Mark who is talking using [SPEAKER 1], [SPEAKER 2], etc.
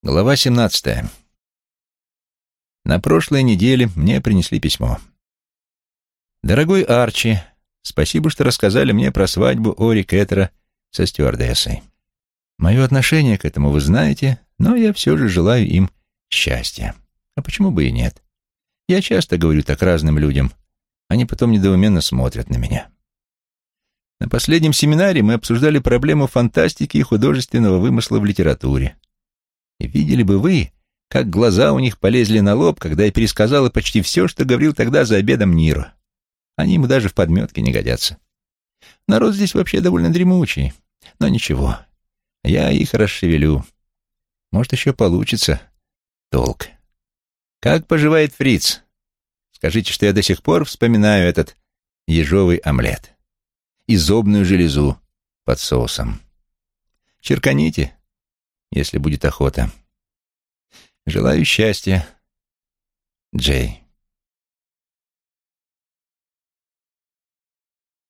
[SPEAKER 1] Глава 17. На прошлой неделе мне принесли письмо. «Дорогой Арчи, спасибо, что рассказали мне про свадьбу Ори Кеттера со стюардессой. Мое отношение к этому вы знаете, но я все же желаю им счастья. А почему бы и нет? Я часто говорю так разным людям. Они потом недоуменно смотрят на меня. На последнем семинаре мы обсуждали проблему фантастики и художественного вымысла в литературе. И видели бы вы, как глаза у них полезли на лоб, когда я пересказала почти все, что говорил тогда за обедом Ниро. Они ему даже в подметке не годятся. Народ здесь вообще довольно дремучий, но ничего, я их расшевелю. Может, еще получится толк. Как поживает Фриц? Скажите, что я до сих пор вспоминаю этот ежовый омлет и зобную железу под соусом. Черканите, если будет охота. Желаю счастья, Джей».